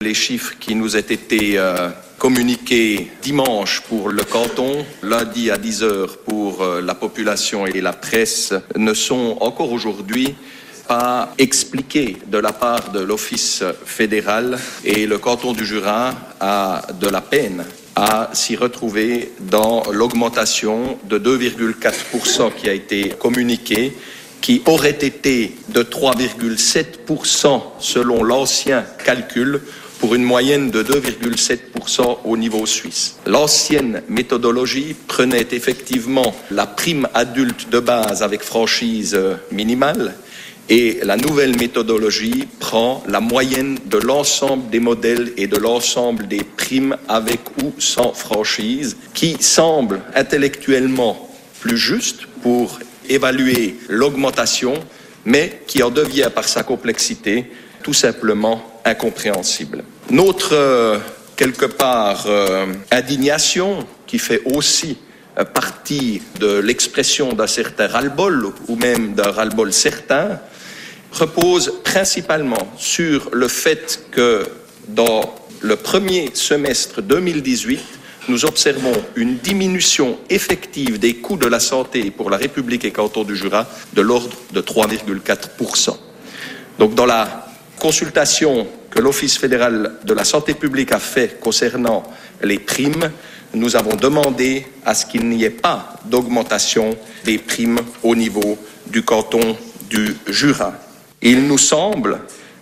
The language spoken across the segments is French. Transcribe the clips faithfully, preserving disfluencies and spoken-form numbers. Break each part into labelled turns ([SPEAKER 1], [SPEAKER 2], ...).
[SPEAKER 1] Les chiffres qui nous ont été euh, communiqués dimanche pour le canton, lundi à dix heures pour euh, la population et la presse, ne sont encore aujourd'hui pas expliqués de la part de l'Office fédéral, et le canton du Jura a de la peine à s'y retrouver dans l'augmentation de deux virgule quatre pour cent qui a été communiquée, qui aurait été de trois virgule sept pour cent selon l'ancien calcul, pour une moyenne de deux virgule sept pour cent au niveau suisse. L'ancienne méthodologie prenait effectivement la prime adulte de base avec franchise minimale, et la nouvelle méthodologie prend la moyenne de l'ensemble des modèles et de l'ensemble des primes avec ou sans franchise, qui semble intellectuellement plus juste pour évaluer l'augmentation, mais qui en devient par sa complexité tout simplement incompréhensible. Notre, euh, quelque part, euh, indignation, qui fait aussi euh, partie de l'expression d'un certain ras-le-bol, ou même d'un ras-le-bol certain, repose principalement sur le fait que dans le premier semestre deux mille dix-huit, nous observons une diminution effective des coûts de la santé pour la République et canton du Jura de l'ordre de trois virgule quatre pour cent. Donc dans la consultation que l'Office fédéral de la santé publique a fait concernant les primes, nous avons demandé à ce qu'il n'y ait pas d'augmentation des primes au niveau du canton du Jura. Il nous semble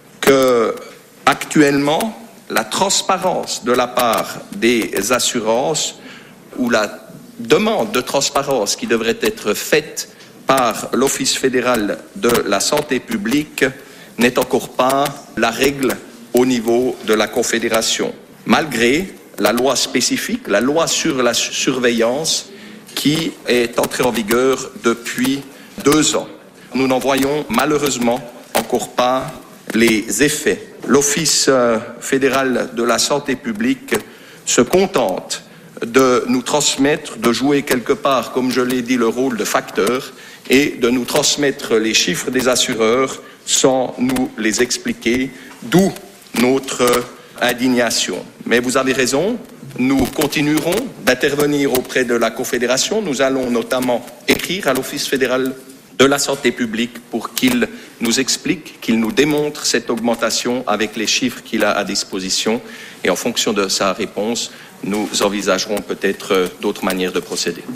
[SPEAKER 1] que, actuellement, la transparence de la part des assurances, ou la demande de transparence qui devrait être faite par l'Office fédéral de la santé publique, n'est encore pas la règle au niveau de la Confédération, malgré la loi spécifique, la loi sur la surveillance, qui est entrée en vigueur depuis deux ans. Nous n'en voyons malheureusement encore pas les effets. L'Office fédéral de la santé publique se contente de nous transmettre, de jouer quelque part, comme je l'ai dit, le rôle de facteur, et de nous transmettre les chiffres des assureurs sans nous les expliquer, d'où notre indignation. Mais vous avez raison, nous continuerons d'intervenir auprès de la Confédération. Nous allons notamment écrire à l'Office fédéral de la santé publique pour qu'il nous explique, qu'il nous démontre cette augmentation avec les chiffres qu'il a à disposition, et en fonction de sa réponse, nous envisagerons peut-être d'autres manières de procéder.